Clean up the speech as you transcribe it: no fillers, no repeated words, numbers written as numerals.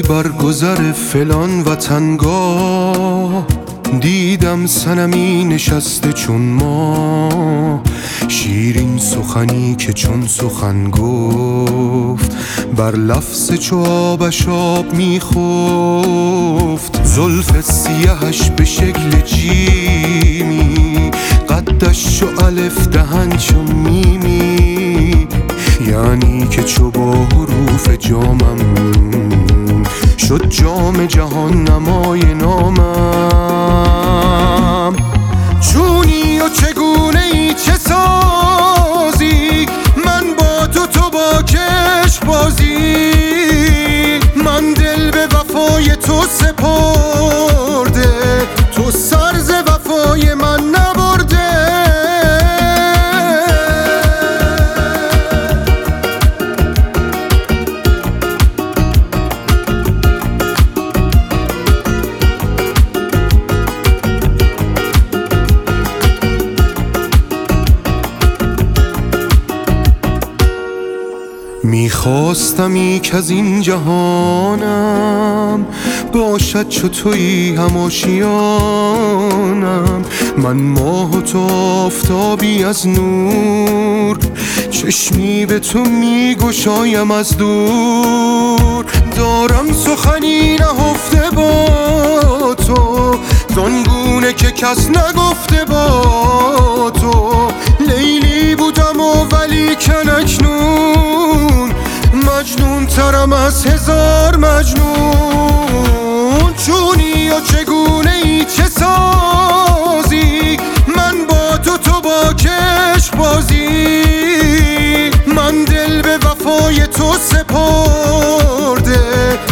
بر گذر فلان وطنگاه دیدم صنمی نشسته چون ما، شیرین سخنی که چون سخن گفت بر لفظ چو آبش آب میخفت. زلف سیهش به شکل جیمی، قدش چو الف دهن چو میمی، یعنی که چو با حروف جامم شد جام جهان نمای نامم. چونی و چگونه ای چه سازی، من با تو تو با کشک بازی، من دل به وفای تو سپرده، تو سر ز وفای من نبرده. میخواستمی که از این جهانم باشد چو تویی هم آشیانم، من ماه و تو آفتابی از نور، چشمی به تو میگشایم از دور. دارم سخنی نهفته با تو، زانگونه که کس نگفته با تو. لیلی بودم و ولیکن اکنون مجنون ترم از هزار مجنون. چونی و چگونه ای چه سازی، من با تو تو با کشک بازی، من دل به وفای تو سپرده،